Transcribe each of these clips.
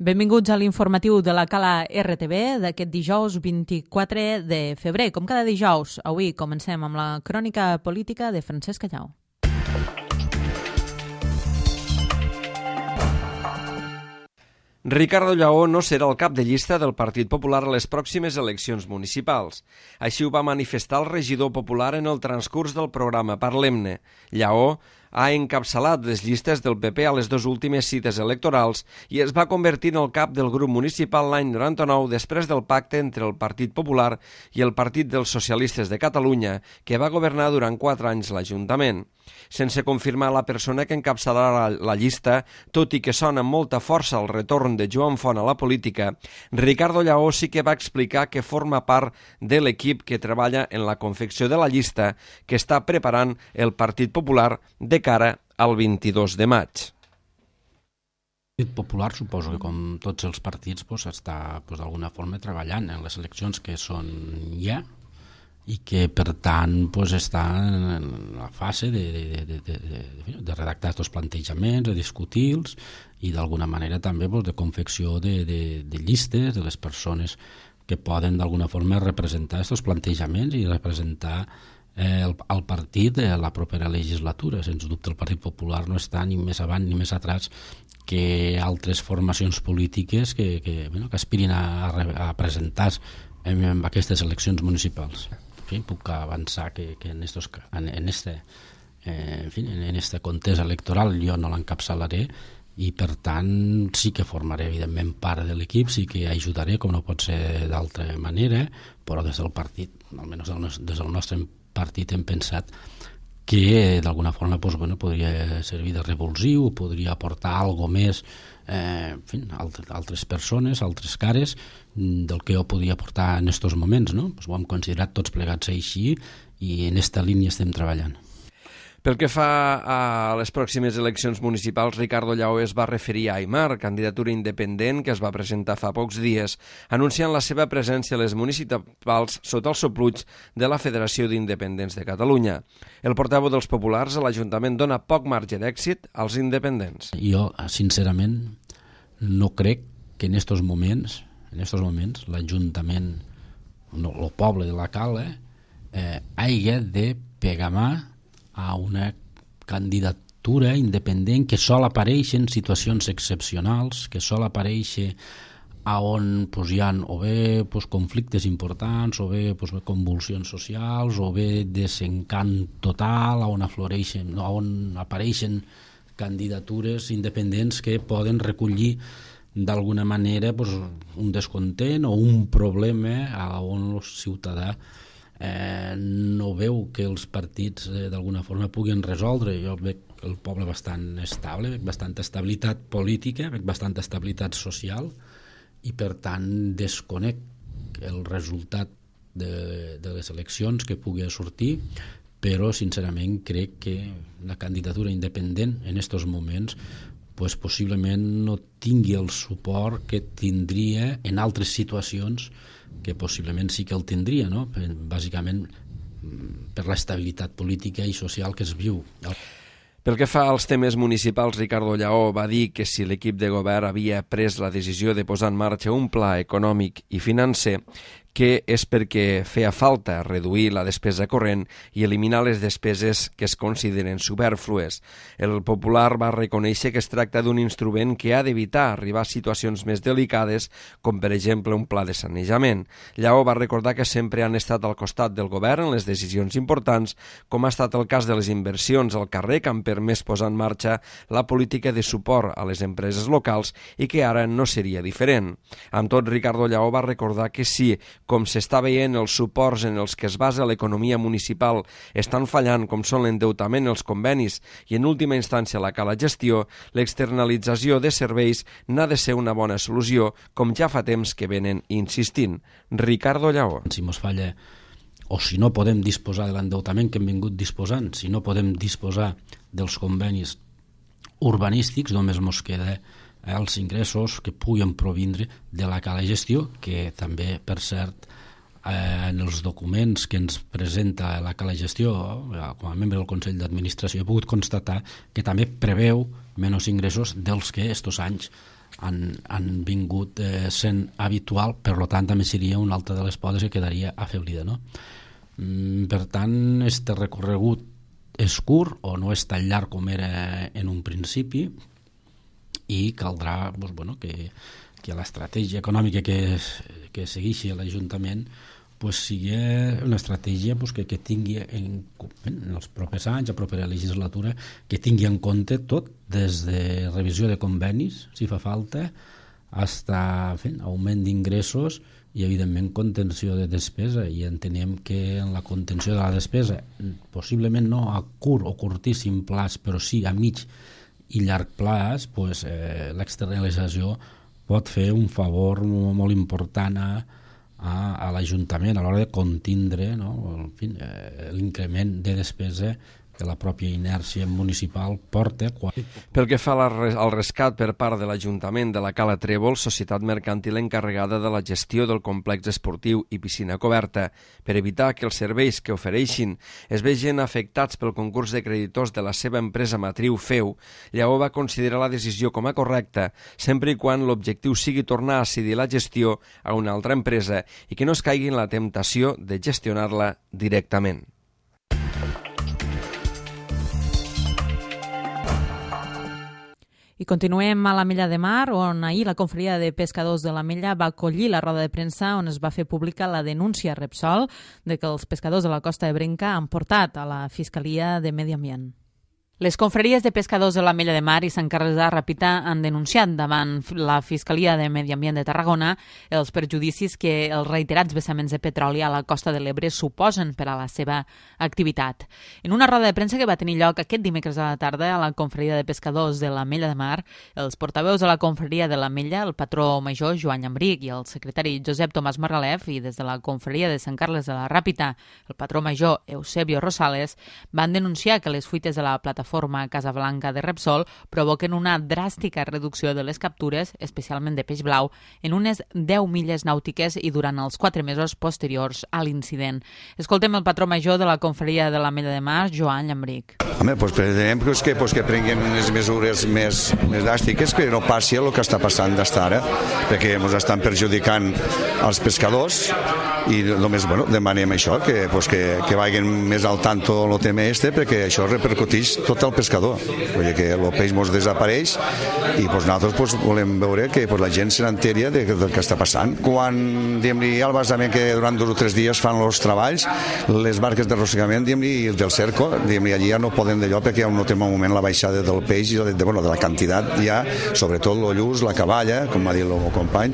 Benvinguts a l'informatiu de la Cala RTV d'aquest dijous 24 de febrer. Com cada dijous, avui comencem amb la crònica política de Francesc Callau. Ricardo Lleó no serà el cap de llista del Partit Popular a les pròximes eleccions municipals. Així ho va manifestar el regidor popular en el transcurs del programa Parlem-ne. Lleó ha encapçalat les llistes del PP a les dues últimes cites electorals i es va convertir en el cap del grup municipal l'any 99 després del pacte entre el Partit Popular i el Partit dels Socialistes de Catalunya, que va governar durant 4 anys l'Ajuntament. Sense confirmar la persona que encapçalarà la llista, tot i que sona amb molta força el retorn de Joan Font a la política, Ricardo Lleó sí que va explicar que forma part de l'equip que treballa en la confecció de la llista que està preparant el Partit Popular de cara al 22 de maig. El Partit Popular suposo que com tots els partits està d'alguna forma treballant en les eleccions que són ja i que per tant està en la fase de redactar aquests plantejaments, de discutir-los i d'alguna manera també de confecció de llistes de les persones que poden d'alguna forma representar aquests plantejaments i representar el partit de la propera legislatura. Sens dubte el Partit Popular no està ni més avant ni més atrás que altres formacions polítiques que aspirin a presentar-se en aquestes eleccions municipals. Puc avançar que en este contest electoral jo no l'encapçalaré i per tant sí que formaré evidentment part de l'equip, sí que ajudaré com no pot ser d'altra manera, però des del partit, almenys des del nostre partit hem pensat que d'alguna forma podria servir de revulsiu, podria aportar alguna més altres persones, altres cares del que jo podia aportar en aquests moments, no? Ho hem considerat tots plegats així i en aquesta línia estem treballant. Pel que fa a les pròximes eleccions municipals, Ricardo Lleó es va referir a Aimar, candidatura independent que es va presentar fa pocs dies, anunciant la seva presència a les municipals sota el sopluig de la Federació d'Independents de Catalunya. El portaveu dels populars a l'Ajuntament dona poc marge d'èxit als independents. Jo, sincerament, no crec que en aquests moments l'Ajuntament, el poble de la Cala, hagi de pegar mà a una candidatura independent que sol apareix en situacions excepcionals, que sol aparèixer on hi ha o bé conflictes importants, o bé convulsions socials, o bé desencant total, on apareixen candidatures independents que poden recollir d'alguna manera un descontent o un problema on el ciutadà no veu que els partits d'alguna forma puguin resoldre. Jo veig el poble bastant estable, veig bastanta estabilitat política, veig bastanta estabilitat social i per tant desconec el resultat de les eleccions que pugui sortir, però sincerament crec que la candidatura independent en aquests moments possiblement no tingui el suport que tindria en altres situacions que possiblement sí que el tindria, no? Bàsicament per l'estabilitat política i social que es viu. Pel que fa als temes municipals, Ricardo Lleó va dir que si l'equip de govern havia pres la decisió de posar en marxa un pla econòmic i financer, que és perquè feia falta reduir la despesa corrent i eliminar les despeses que es consideren supèrflues. El popular va reconèixer que es tracta d'un instrument que ha d'evitar arribar a situacions més delicades, com per exemple un pla de sanejament. Lleó va recordar que sempre han estat al costat del govern en les decisions importants, com ha estat el cas de les inversions al carrer que han permès posar en marxa la política de suport a les empreses locals i que ara no seria diferent. Amb tot, Ricardo Lleó va recordar que sí, com s'està veient, els suports en els que es basa l'economia municipal estan fallant, com són l'endeutament, els convenis i, en última instància, la cala gestió, l'externalització de serveis n'ha de ser una bona solució, com ja fa temps que venen insistint. Ricardo Lleó. Si mos falla o si no podem disposar de l'endeutament que hem vingut disposant, si no podem disposar dels convenis urbanístics, només mos queda els ingressos que puguin provindre de la cala gestió, que també, per cert, en els documents que ens presenta la cala gestió, com a membre del Consell d'Administració, he pogut constatar que també preveu menys ingressos dels que estos anys han vingut sent habitual, per tant també seria una altra de les podes que quedaria afeblida, no? Per tant, este recorregut és curt o no és tan llarg com era en un principi, i caldrà que l'estratègia econòmica que segueixi l'Ajuntament sigui una estratègia que tingui en els propers anys, la propera legislatura, que tingui en compte tot, des de revisió de convenis, si fa falta, fins a augment d'ingressos i, evidentment, contenció de despesa. I entenem que en la contenció de la despesa, possiblement no a curt o curtíssim plaç, però sí a mig i llarg plaç, l'externalització pot fer un favor molt important a l'Ajuntament a l'hora de contindre l'increment de despesa que la pròpia inèrcia municipal porta. Pel que fa al rescat per part de l'Ajuntament de la Cala Trèvol, societat mercantil encarregada de la gestió del complex esportiu i piscina coberta, per evitar que els serveis que ofereixin es vegin afectats pel concurs de creditors de la seva empresa matriu FEU, Lleó va considerar la decisió com a correcta, sempre i quan l'objectiu sigui tornar a cedir la gestió a una altra empresa i que no es caigui en la temptació de gestionar-la directament. I continuem a l'Ametlla de Mar, on ahir la Confraria de Pescadors de l'Ametlla va acollir la roda de premsa on es va fer pública la denúncia a Repsol de que els pescadors de la costa ebrenca han portat a la Fiscalia de Medi Ambient. Les confraries de pescadors de l'Ametlla de Mar i Sant Carles de la Ràpita han denunciat davant la Fiscalia de Medi Ambient de Tarragona els perjudicis que els reiterats vessaments de petroli a la costa de l'Ebre suposen per a la seva activitat. En una roda de premsa que va tenir lloc aquest dimecres a la tarda a la Confraria de Pescadors de l'Ametlla de Mar, els portaveus de la Confraria de l'Ametlla, el patró major Joan Llambric i el secretari Josep Tomàs Margalef, i des de la Confraria de Sant Carles de la Ràpita, el patró major Eusebio Rosales, van denunciar que les fuites de la plataforma Casablanca de Repsol provoquen una dràstica reducció de les captures, especialment de peix blau, en unes 10 milles nàutiques i durant els 4 mesos posteriors a l'incident. Escoltem el patró major de la Confraria de l'Ametlla de Mar, Joan Llambric. Home, pretenem que prenguin unes mesures més dràstiques, que no passi el que està passant d'estar ara, perquè ens estan perjudicant els pescadors i només demanem això, que vagin més al tanto el tema perquè això repercuteix tot el pescador. Vull dir que el peix ens desapareix i nosaltres volem veure que la gent se n'enteri del que està passant. Quan hi ha el vessament que durant 2 o 3 dies fan els treballs, les barques d'arrossegament i del cerco, allí ja no poden d'allò perquè hi ha un moment la baixada del peix i de la quantitat ja, sobretot el lluç, la caballa, com va dir el meu company,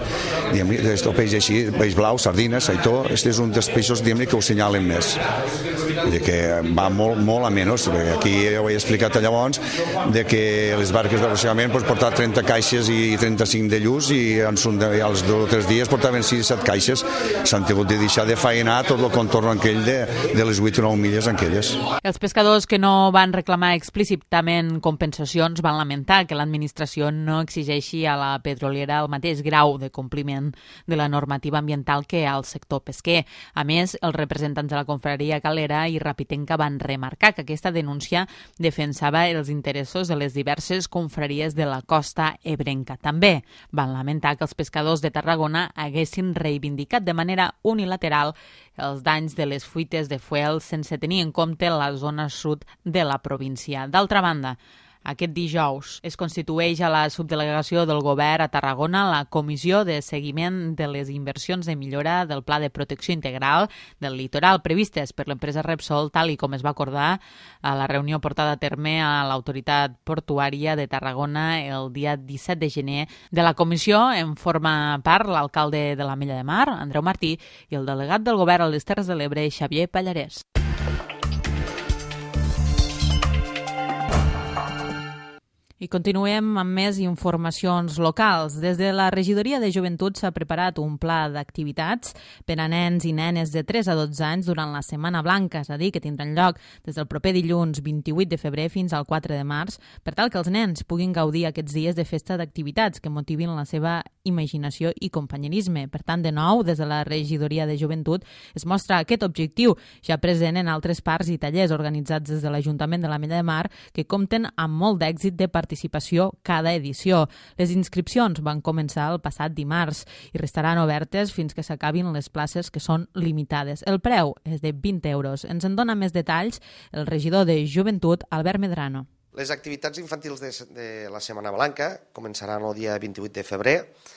el peix així, peix blau, sardines, saitó, este és un dels peixos que ho senyalen més. Vull dir que va molt a menys. Aquí ja ho he explicat llavors de que les barques d'arrossegament portaven 30 caixes i 35 de lluç i als 2 o 3 dies portaven 6 o 7 caixes. S'han tingut de deixar de faenar tot el contorn aquell de les 8 o 9 milles aquelles. Els pescadors que no van reclamar explícitament compensacions van lamentar que l'administració no exigeixi a la petroliera el mateix grau de compliment de la normativa ambiental que al sector pesquer. A més, els representants de la confraria calera i rapitenca van remarcar que aquesta denúncia defensava els interessos de les diverses confraries de la costa ebrenca. També van lamentar que els pescadors de Tarragona haguessin reivindicat de manera unilateral els danys de les fuites de fuel sense tenir en compte la zona sud de la província. D'altra banda, aquest dijous es constitueix a la subdelegació del govern a Tarragona la Comissió de Seguiment de les Inversions de Millora del Pla de Protecció Integral del Litoral previstes per l'empresa Repsol, tal i com es va acordar a la reunió portada a terme a l'Autoritat Portuària de Tarragona el dia 17 de gener. De la comissió en forma part l'alcalde de l'Ametlla de Mar, Andreu Martí, i el delegat del govern a les Terres de l'Ebre, Xavier Pallarès. I continuem amb més informacions locals. Des de la Regidoria de Joventut s'ha preparat un pla d'activitats per a nens i nenes de 3 a 12 anys durant la Setmana Blanca, és a dir, que tindran lloc des del proper dilluns 28 de febrer fins al 4 de març, per tal que els nens puguin gaudir aquests dies de festa d'activitats que motivin la seva imaginació i companyerisme. Per tant, de nou, des de la Regidoria de Joventut es mostra aquest objectiu ja present en altres parcs i tallers organitzats des de l'Ajuntament de l'Ametlla de Mar que compten amb molt d'èxit de participació participació cada edició. Les inscripcions van començar el passat dimarts i restaran obertes fins que s'acabin les places que són limitades. El preu és de 20 euros. Ens en dona més detalls el regidor de Joventut, Albert Medrano. Les activitats infantils de la Setmana Blanca començaran el dia 28 de febrer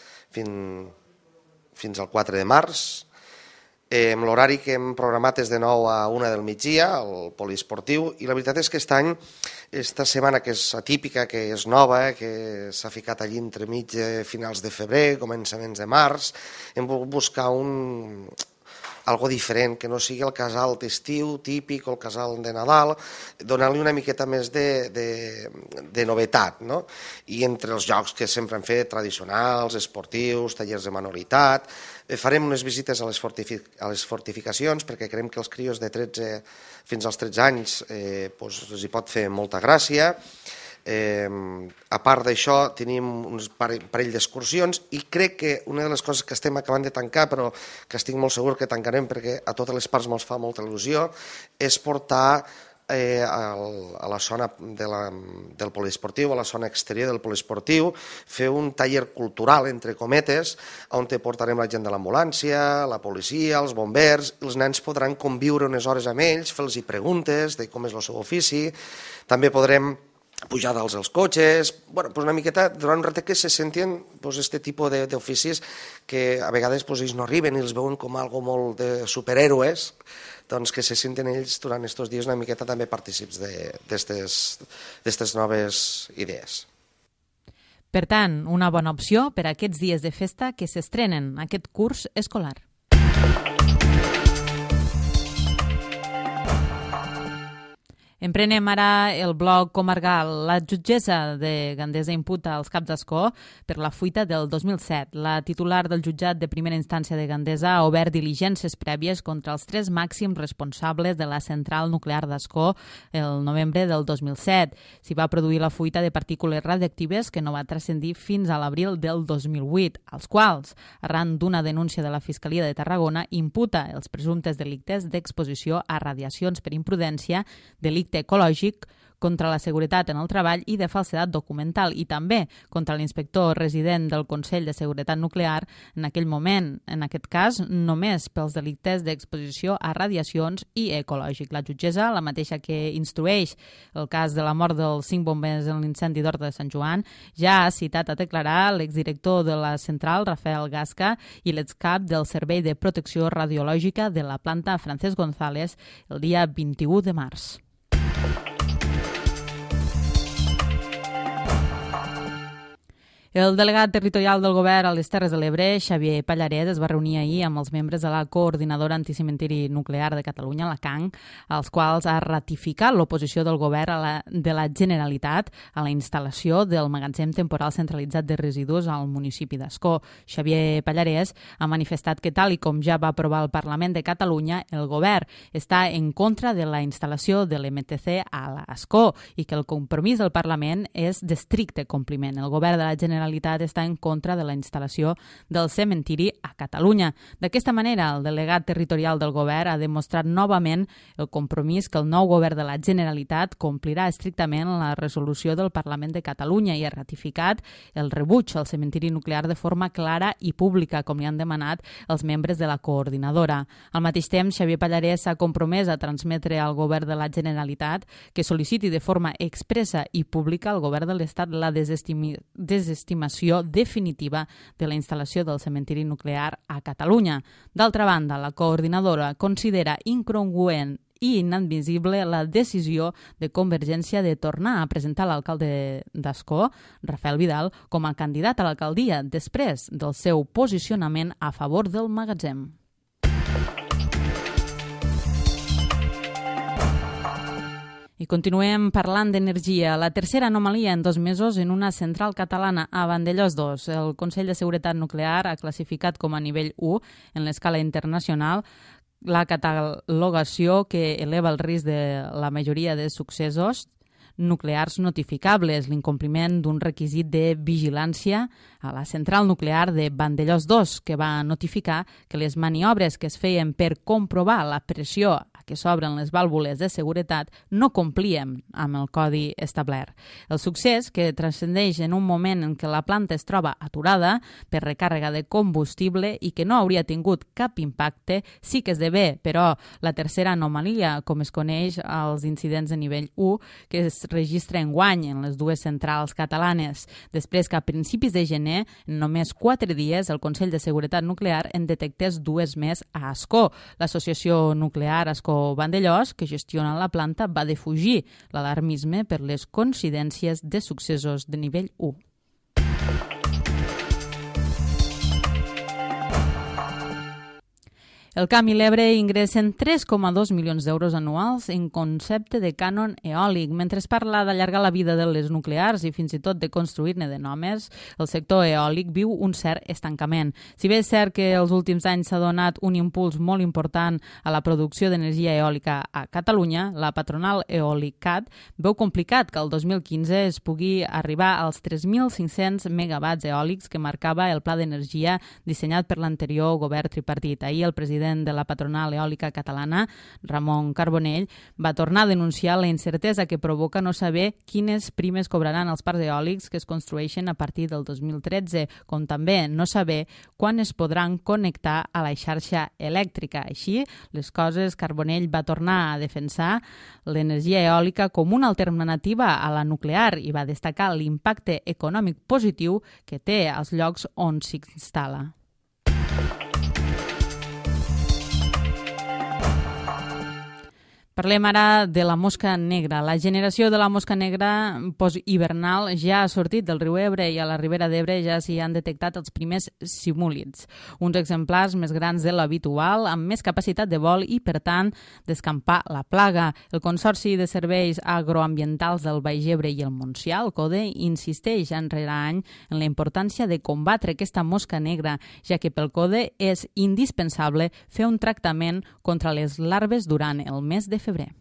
fins al 4 de març. L'horari que hem programat és de 9 a 1 del migdia, al poliesportiu, i la veritat és que esta setmana, que és atípica, que és nova, que s'ha ficat allí entremig finals de febrer, començaments de març, hem volgut buscar algo diferent, que no sigui el casal d'estiu típic o el casal de Nadal, donar-li una miqueta més de novetat, no? I entre els jocs que sempre hem fet, tradicionals, esportius, tallers de manualitat, farem unes visites a les fortificacions, perquè creiem que els crios de 13 fins als 13 anys els hi pot fer molta gràcia. A part d'això tenim un parell d'excursions i crec que una de les coses que estem acabant de tancar, però que estic molt segur que tancarem perquè a totes les parts ens fa molta il·lusió, és portar a la zona del poliesportiu, a la zona exterior del poliesportiu, fer un taller cultural, entre cometes, on portarem la gent de l'ambulància, la policia, els bombers, i els nens podran conviure unes hores amb ells, fer-los preguntes de com és el seu ofici. També podrem pujar dalt els cotxes, una miqueta durant un ratet que se sentien aquest tipus d'oficis que a vegades ells no arriben i els veuen com algo molt de superhéroes, doncs que se senten ells durant aquests dies una miqueta també partícips d'aquestes noves idees. Per tant, una bona opció per a aquests dies de festa que s'estrenen aquest curs escolar. Emprenem ara el bloc comarcal. La jutgessa de Gandesa imputa als caps d'escó per la fuita del 2007. La titular del jutjat de primera instància de Gandesa ha obert diligències prèvies contra els 3 màxims responsables de la central nuclear d'Ascó el novembre del 2007. S'hi va produir la fuita de partícules radioactives que no va transcendir fins a l'abril del 2008, als quals, arran d'una denúncia de la Fiscalia de Tarragona, imputa els presumptes delictes d'exposició a radiacions per imprudència, delicte ecològic, contra la seguretat en el treball i de falsedat documental, i també contra l'inspector resident del Consell de Seguretat Nuclear en aquell moment, en aquest cas només pels delictes d'exposició a radiacions i ecològic. La jutgessa, la mateixa que instrueix el cas de la mort dels 5 bombers en l'incendi d'Horta de Sant Joan, ja ha citat a declarar l'exdirector de la central, Rafael Gasca, i l'excap del Servei de Protecció Radiològica de la planta, Francesc González, el dia 21 de març. El delegat territorial del govern a les Terres de l'Ebre, Xavier Pallaret, es va reunir ahir amb els membres de la Coordinadora Anticementiri Nuclear de Catalunya, la CANC, als quals ha ratificat l'oposició del govern de la Generalitat a la instal·lació del magatzem temporal centralitzat de residus al municipi d'Ascó. Xavier Pallaret ha manifestat que, tal i com ja va aprovar el Parlament de Catalunya, el govern està en contra de la instal·lació de l'MTC a l'Ascó i que el compromís del Parlament és d'estricte compliment. El govern de la Generalitat està en contra de la instal·lació del cementiri a Catalunya. D'aquesta manera, el delegat territorial del govern ha demostrat novament el compromís que el nou govern de la Generalitat complirà estrictament la resolució del Parlament de Catalunya i ha ratificat el rebuig al cementiri nuclear de forma clara i pública, com li han demanat els membres de la coordinadora. Al mateix temps, Xavier Pallaret s'ha compromès a transmetre al govern de la Generalitat que sol·liciti de forma expressa i pública al govern de l'Estat la desestimació definitiva de la instal·lació del cementiri nuclear a Catalunya. D'altra banda, la coordinadora considera incongruent i inadmissible la decisió de Convergència de tornar a presentar l'alcalde d'Ascó, Rafael Vidal, com a candidat a l'alcaldia després del seu posicionament a favor del magatzem. I continuem parlant d'energia. La tercera anomalia en 2 mesos en una central catalana a Vandellòs 2. El Consell de Seguretat Nuclear ha classificat com a nivell 1 en l'escala internacional la catalogació que eleva el risc de la majoria de successos nuclears notificables, l'incompliment d'un requisit de vigilància a la central nuclear de Vandellòs 2, que va notificar que les maniobres que es feien per comprovar la pressió a què s'obren les vàlvules de seguretat no complien amb el codi establert. El succés, que transcendeix en un moment en què la planta es troba aturada per recàrrega de combustible i que no hauria tingut cap impacte, sí que esdevé, però, la tercera anomalia, com es coneix als incidents de nivell 1, que es registra enguany en les dues centrals catalanes, després que a principis de gener, en només 4 dies, el Consell de Seguretat Nuclear en detectés 2 més a Ascó. L'Associació Nuclear Ascó-Vandellòs, que gestiona la planta, va defugir l'alarmisme per les coincidències de successos de nivell 1. El Camp i l'Ebre ingressen 3,2 milions d'euros anuals en concepte de cànon eòlic. Mentre es parla d'allargar la vida de les nuclears i fins i tot de construir-ne de noves, el sector eòlic viu un cert estancament. Si bé és cert que els últims anys s'ha donat un impuls molt important a la producció d'energia eòlica a Catalunya, la patronal Eolicat veu complicat que el 2015 es pugui arribar als 3.500 megawatts eòlics que marcava el pla d'energia dissenyat per l'anterior govern tripartit. Ahir el president de la patronal eòlica catalana, Ramon Carbonell, va tornar a denunciar la incertesa que provoca no saber quines primes cobraran els parcs eòlics que es construeixen a partir del 2013, com també no saber quan es podran connectar a la xarxa elèctrica. Així, les coses, Carbonell va tornar a defensar l'energia eòlica com una alternativa a la nuclear i va destacar l'impacte econòmic positiu que té als llocs on s'instal·la. Parlem ara de la mosca negra. La generació de la mosca negra post-hivernal ja ha sortit del riu Ebre i a la Ribera d'Ebre ja s'hi han detectat els primers simúlids. Uns exemplars més grans de l'habitual, amb més capacitat de vol i, per tant, d'escampar la plaga. El Consorci de Serveis Agroambientals del Baix Ebre i el Montsià, el CODE, insisteix any rere any en la importància de combatre aquesta mosca negra, ja que pel CODE és indispensable fer un tractament contra les larves durant el mes de febrer.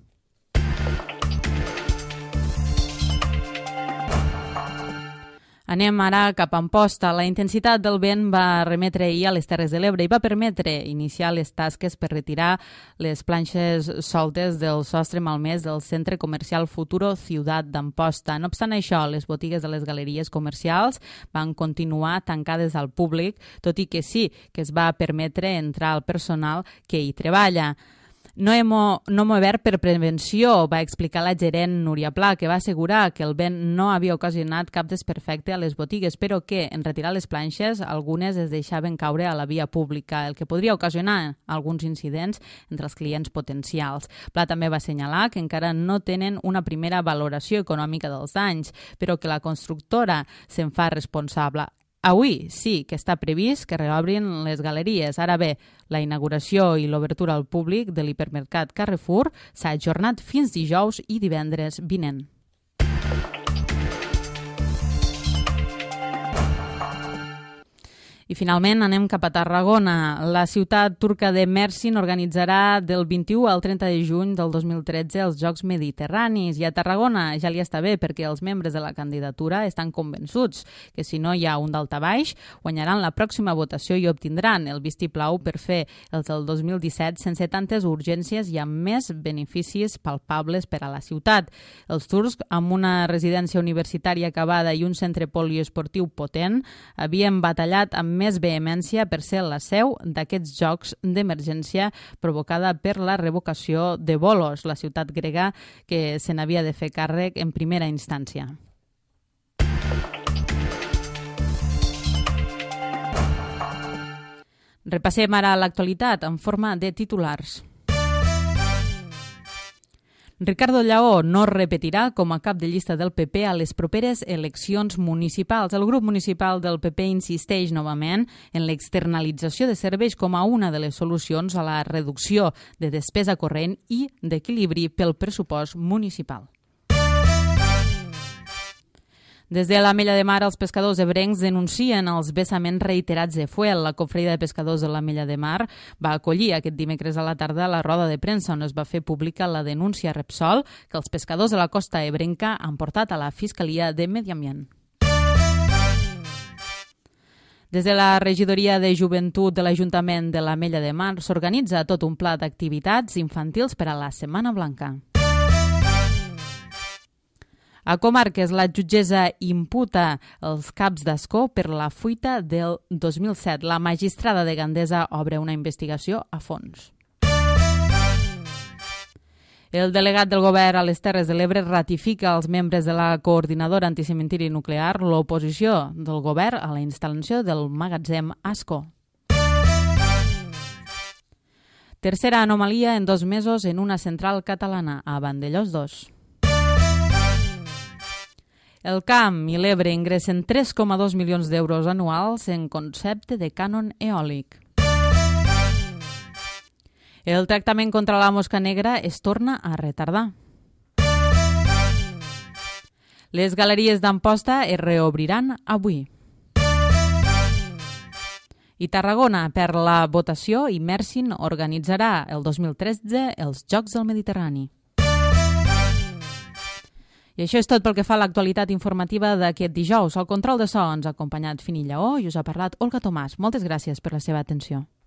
Anem ara cap a Amposta. La intensitat del vent va remetre ahir a les Terres de l'Ebre i va permetre iniciar les tasques per retirar les planxes soltes del sostre malmès del centre comercial Futuro Ciutat d'Amposta. No obstant això, les botigues de les galeries comercials van continuar tancades al públic, tot i que sí que es va permetre entrar al personal que hi treballa. No hem obert per prevenció, va explicar la gerent Núria Pla, que va assegurar que el vent no havia ocasionat cap desperfecte a les botigues, però que en retirar les planxes algunes es deixaven caure a la via pública, el que podria ocasionar alguns incidents entre els clients potencials. Pla també va assenyalar que encara no tenen una primera valoració econòmica dels danys, però que la constructora se'n fa responsable. Avui sí que està previst que reobrin les galeries. Ara bé, la inauguració i l'obertura al públic de l'hipermercat Carrefour s'ha ajornat fins dijous i divendres vinent. I finalment anem cap a Tarragona. La ciutat turca de Mersin organitzarà del 21 al 30 de juny del 2013 els Jocs Mediterranis. I a Tarragona ja li està bé perquè els membres de la candidatura estan convençuts que si no hi ha un daltabaix guanyaran la pròxima votació i obtindran el vistiplau per fer els del 2017 sense tantes urgències i amb més beneficis palpables per a la ciutat. Els turcs, amb una residència universitària acabada i un centre poliesportiu potent, havien batallat amb més vehemència per ser la seu d'aquests jocs d'emergència provocada per la revocació de Volos, la ciutat grega que se n'havia de fer càrrec en primera instància. Repassem ara l'actualitat en forma de titulars. Ricardo Lleó no repetirà com a cap de llista del PP a les properes eleccions municipals. El grup municipal del PP insisteix novament en l'externalització de serveis com a una de les solucions a la reducció de despesa corrent i d'equilibri pel pressupost municipal. Des de l'Ametlla de Mar, els pescadors ebrencs denuncien els vessaments reiterats de fuel. La Confraria de Pescadors de l'Ametlla de Mar va acollir aquest dimecres a la tarda la roda de premsa on es va fer pública la denúncia a Repsol que els pescadors de la costa ebrenca han portat a la Fiscalia de Medi Ambient. Des de la regidoria de joventut de l'Ajuntament de l'Ametlla de Mar s'organitza tot un pla d'activitats infantils per a la Setmana Blanca. A Comarques, la jutgessa imputa els caps d'escó per la fuita del 2007. La magistrada de Gandesa obre una investigació a fons. El delegat del govern a les Terres de l'Ebre ratifica als membres de la coordinadora anticementiri nuclear l'oposició del govern a la instal·lació del magatzem Ascó. Tercera anomalia en 2 mesos en una central catalana, a Vandellòs 2. El Camp i l'Ebre ingressen 3,2 milions d'euros anuals en concepte de cànon eòlic. El tractament contra la mosca negra es torna a retardar. Les galeries d'Amposta es reobriran avui. I Tarragona, per la votació, i Mersin organitzarà el 2013 els Jocs del Mediterrani. I això és tot pel que fa a l'actualitat informativa d'aquest dijous. Al control de so ens ha acompanyat Fini Lleó i us ha parlat Olga Tomàs. Moltes gràcies per la seva atenció.